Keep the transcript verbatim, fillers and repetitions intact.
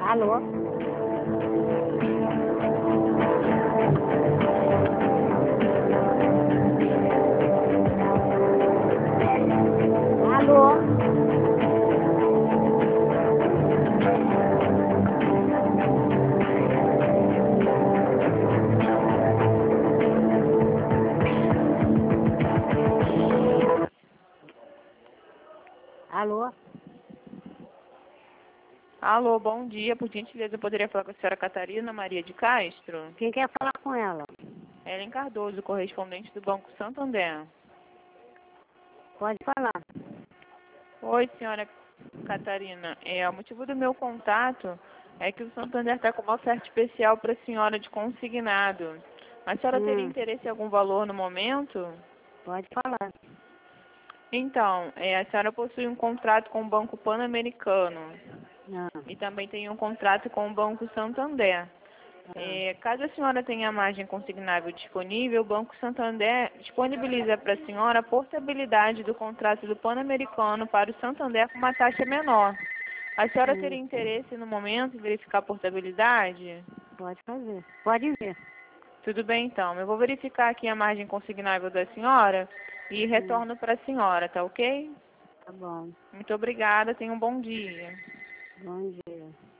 Alô? Alô? Alô? Alô, bom dia. Por gentileza, eu poderia falar com a senhora Catarina Maria de Castro? Quem quer falar com ela? Ellen Cardoso, correspondente do Banco Santander. Pode falar. Oi, senhora Catarina. É, o motivo do meu contato é que o Santander está com uma oferta especial para a senhora de consignado. A senhora teria Hum, interesse em algum valor no momento? pode falar. Então, é, a senhora possui um contrato com o Banco Pan-Americano Ah, e também tem um contrato com o Banco Santander. ah, É, caso a senhora tenha margem consignável disponível, o Banco Santander disponibiliza para a senhora a portabilidade do contrato do Pan-Americano para o Santander com uma taxa menor. A senhora hum, teria interesse no momento em verificar a portabilidade? pode fazer. Pode ver. Tudo bem, então. Eu vou verificar aqui a margem consignável da senhora e Hum, retorno para a senhora, tá ok? tá bom. Muito obrigada, tenha um bom dia. Bom dia.